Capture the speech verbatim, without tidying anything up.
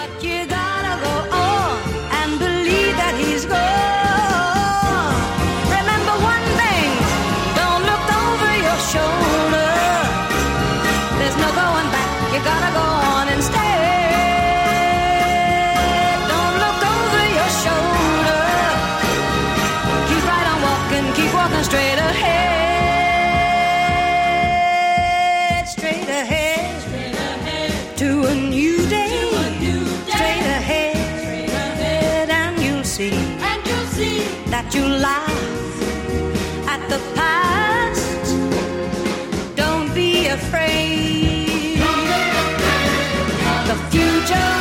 You gotta go on and believe that he's gone. Remember one thing, don't look over your shoulder. There's no going back, you gotta go on and stay. Don't look over your shoulder. Keep right on walking, keep walking straight ahead. Straight ahead, straight ahead to a new day. To a new day. Straight ahead, straight ahead, and you'll see, and you'll see that you laugh at the past. Don't be afraid. The future